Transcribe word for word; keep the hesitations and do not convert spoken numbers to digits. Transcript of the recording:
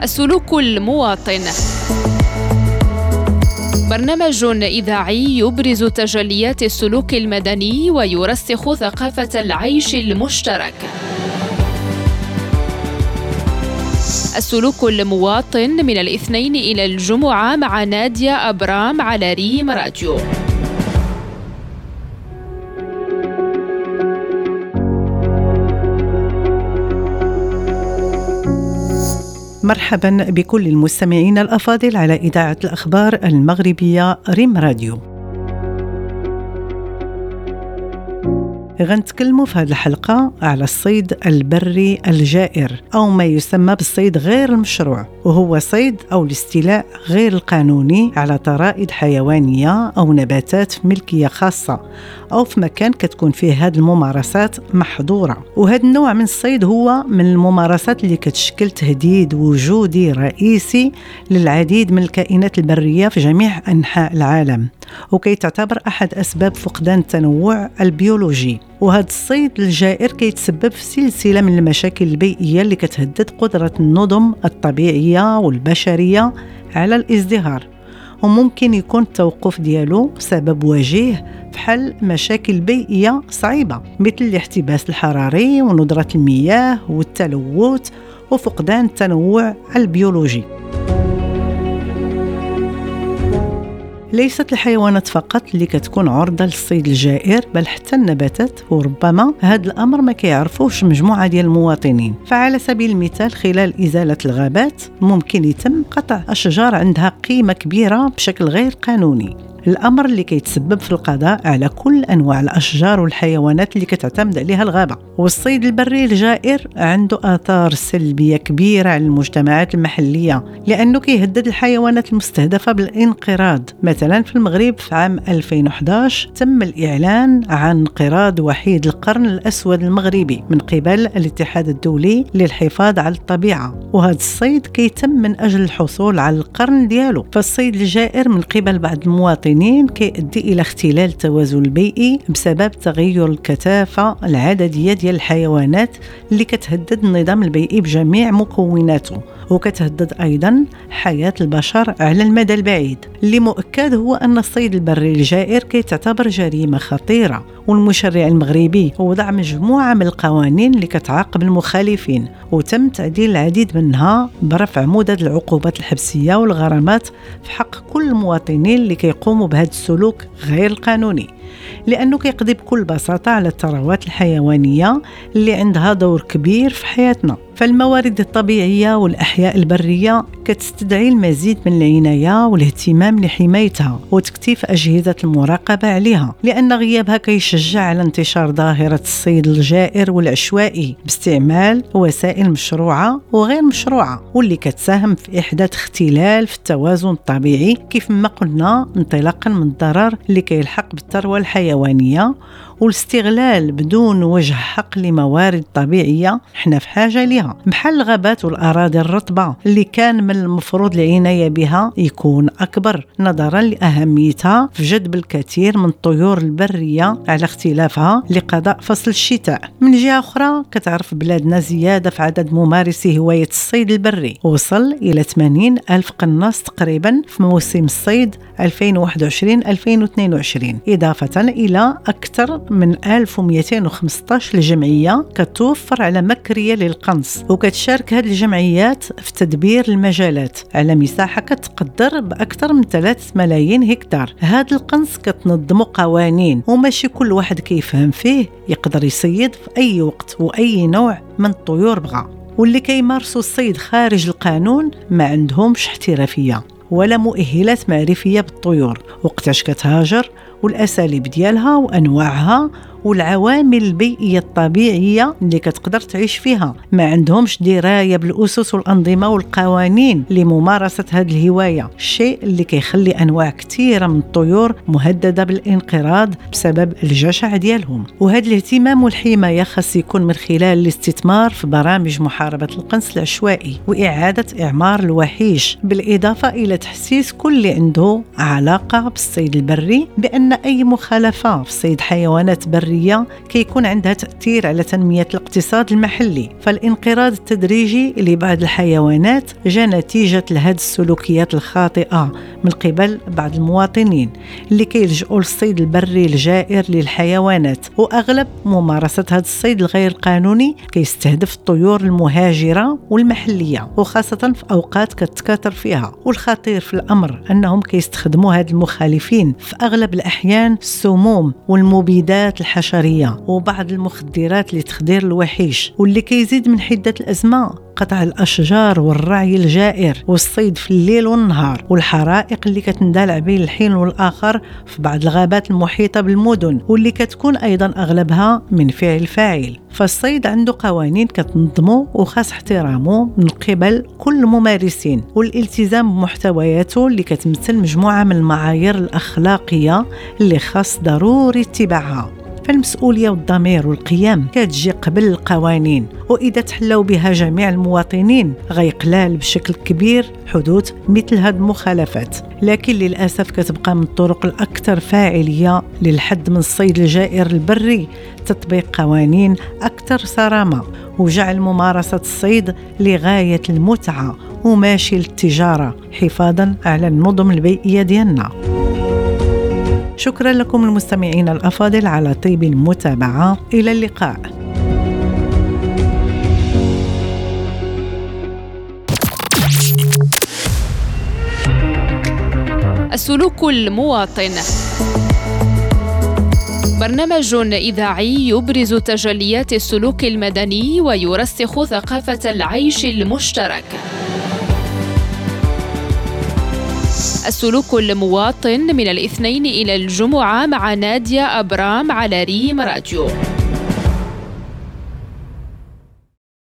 السلوك المواطن، برنامج إذاعي يبرز تجليات السلوك المدني ويرسخ ثقافة العيش المشترك. السلوك المواطن من الاثنين إلى الجمعة مع نادية أبرام على ريم راديو. مرحبا بكل المستمعين الأفاضل على إذاعة الأخبار المغربية ريم راديو. غنتكلموا في هذه الحلقة على الصيد البري الجائر أو ما يسمى بالصيد غير المشروع، وهو صيد أو الاستيلاء غير القانوني على طرائد حيوانية أو نباتات ملكية خاصة أو في مكان كتكون فيه هذه الممارسات محظورة. وهذا النوع من الصيد هو من الممارسات اللي كتشكل تهديد وجودي رئيسي للعديد من الكائنات البرية في جميع أنحاء العالم، وكي تعتبر أحد أسباب فقدان التنوع البيولوجي. وهذا الصيد الجائر كيتسبب في سلسلة من المشاكل البيئية اللي كتهدد قدرة النظم الطبيعية والبشرية على الازدهار، وممكن يكون التوقف ديالو بسبب وجيه في حل مشاكل بيئية صعيبة مثل الاحتباس الحراري وندرة المياه والتلوث وفقدان التنوع البيولوجي. ليست الحيوانات فقط اللي كتكون عرضة للصيد الجائر، بل حتى النباتات، وربما هذا الأمر ما كيعرفوش مجموعة ديال المواطنين. فعلى سبيل المثال خلال إزالة الغابات ممكن يتم قطع أشجار عندها قيمة كبيرة بشكل غير قانوني، الأمر اللي كيتسبب في القضاء على كل أنواع الأشجار والحيوانات اللي كتعتمد عليها الغابة. والصيد البري الجائر عنده آثار سلبية كبيرة على المجتمعات المحلية، لأنه كيهدد الحيوانات المستهدفة بالانقراض. مثلا في المغرب في عام ألفين وإحدى عشر تم الإعلان عن انقراض وحيد القرن الأسود المغربي من قبل الاتحاد الدولي للحفاظ على الطبيعة، وهذا الصيد كيتم من أجل الحصول على القرن ديالو. فالصيد الجائر من قبل بعض المواطنين كيؤدي إلى اختلال التوازن البيئي بسبب تغير الكثافة العددية ديال الحيوانات اللي كتهدد النظام البيئي بجميع مكوناته، وكتهدد أيضا حياة البشر على المدى البعيد. اللي مؤكد هو أن الصيد البري الجائر كيتعتبر جريمة خطيرة، والمشرع المغربي وضع مجموعة من القوانين اللي كتعاقب المخالفين، وتم تعديل العديد منها برفع مدد العقوبات الحبسية والغرامات في حق كل المواطنين اللي كيقوموا بهذا السلوك غير القانوني، لأنه كيقضي بكل بساطة على الثروات الحيوانية اللي عندها دور كبير في حياتنا. فالموارد الطبيعية والأحياء البرية كتستدعي المزيد من العناية والاهتمام لحمايتها وتكثيف أجهزة المراقبة عليها، لأن غيابها كيشجع على انتشار ظاهرة الصيد الجائر والعشوائي باستعمال وسائل مشروعة وغير مشروعة، واللي كتساهم في إحداث اختلال في التوازن الطبيعي كيف ما قلنا، انطلاقا من الضرر اللي كيلحق بالثروة الحيوانية والاستغلال بدون وجه حق لموارد طبيعية حنا في حاجة لها، بحال الغابات والأراضي الرطبة اللي كان من المفروض العناية بها يكون أكبر نظرا لأهميتها في جذب الكثير من الطيور البرية على اختلافها لقضاء فصل الشتاء. من جهة أخرى كتعرف بلادنا زيادة في عدد ممارسي هواية الصيد البري، وصل إلى ثمانين ألف قناص تقريبا في موسم الصيد ألفين وواحد وعشرين ألفين واثنين وعشرين، إضافة إلى أكثر من ألف ومئتين وخمسة عشر جمعية كتوفر على مكرية للقنص، وكتشارك هذه الجمعيات في تدبير المجالات على مساحة كتقدر بأكثر من ثلاثة ملايين هكتار. هذا القنص كتنظم قوانين وماشي كل واحد كيفهم فيه يقدر يصيد في أي وقت وأي نوع من الطيور بغى، واللي كيمارسوا الصيد خارج القانون ما عندهمش احترافية ولا مؤهلات معرفية بالطيور وقتاش كتهاجر والأساليب ديالها وأنواعها والعوامل البيئية الطبيعية اللي كتقدر تعيش فيها. ما عندهمش دراية بالأسس والأنظمة والقوانين لممارسة هذه الهواية، الشيء اللي كيخلي أنواع كثيرة من الطيور مهددة بالانقراض بسبب الجشع ديالهم. وهذا الاهتمام والحماية خاص يكون من خلال الاستثمار في برامج محاربة القنص العشوائي وإعادة إعمار الوحيش، بالإضافة إلى تحسيس كل اللي عنده علاقة بالصيد البري بأن أي مخالفة في صيد حيوانات برية البرية كيكون عندها تأثير على تنمية الاقتصاد المحلي. فالانقراض التدريجي لبعض الحيوانات جاء نتيجة لهذه السلوكيات الخاطئة من قبل بعض المواطنين اللي كيلجؤوا للصيد البري الجائر للحيوانات. وأغلب ممارسة هذا الصيد الغير قانوني كيستهدف الطيور المهاجرة والمحلية، وخاصة في أوقات كتكاثر فيها. والخطير في الأمر أنهم كيستخدموا هاد المخالفين في أغلب الأحيان السموم والمبيدات الحشرية وبعض المخدرات لتخدير الوحيش، واللي كيزيد من حدة الأزمة قطع الأشجار والرعي الجائر والصيد في الليل والنهار والحرائق اللي كتندلع بين الحين والآخر في بعض الغابات المحيطة بالمدن، واللي كتكون أيضا أغلبها من فعل فاعل. فالصيد عنده قوانين كتنظمه وخاص احترامه من قبل كل الممارسين، والالتزام بمحتوياته اللي كتمثل مجموعة من المعايير الأخلاقية اللي خاص ضروري اتباعها. فالمسؤولية والضمير والقيام كتجي قبل القوانين، وإذا تحلوا بها جميع المواطنين غيقلال بشكل كبير حدوث مثل هذه المخالفات. لكن للأسف كتبقى من الطرق الأكثر فاعلية للحد من الصيد الجائر البري تطبيق قوانين أكثر صرامة وجعل ممارسة الصيد لغاية المتعة وماشي للتجارة حفاظا على النظم البيئية ديالنا. شكرا لكم المستمعين الأفاضل على طيب المتابعة. إلى اللقاء. السلوك المواطن، برنامج إذاعي يبرز تجليات السلوك المدني ويرسخ ثقافة العيش المشترك. السلوك المواطن من الاثنين إلى الجمعة مع نادية أبرام على ريم راديو.